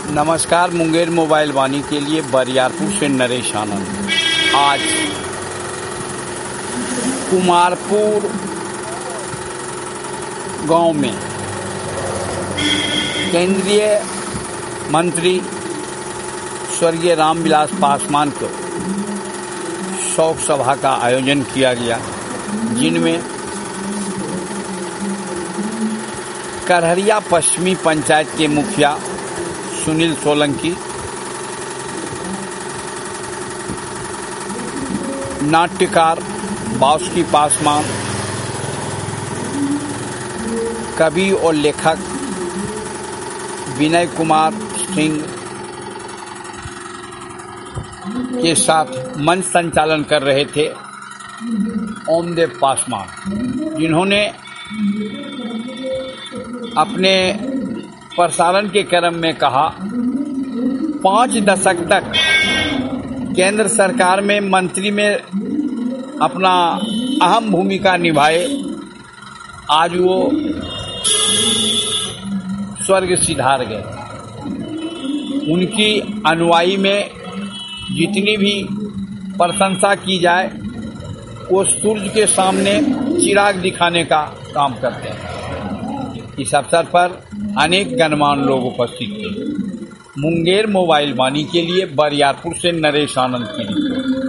नमस्कार। मुंगेर मोबाइल वाणी के लिए बरियारपुर से नरेश आनंद। आज कुमारपुर गांव में केंद्रीय मंत्री स्वर्गीय रामविलास पासवान को शोक सभा का आयोजन किया गया, जिनमें करहरिया पश्चिमी पंचायत के मुखिया सुनील सोलंकी, नाट्यकार बाउस्की पासवान, कवि और लेखक विनय कुमार सिंह के साथ मंच संचालन कर रहे थे ओमदेव पासवान, जिन्होंने अपने प्रसारण के क्रम में कहा 5 दशक तक केंद्र सरकार में मंत्री में अपना अहम भूमिका निभाए, आज वो स्वर्ग सिधार गए। उनकी अनुयायी में जितनी भी प्रशंसा की जाए, वो सूर्य के सामने चिराग दिखाने का काम करते हैं। इस अवसर पर अनेक गणमान्य लोग उपस्थित थे। मुंगेर मोबाइल वाणी के लिए बरियारपुर से नरेश आनंद की रिपोर्ट।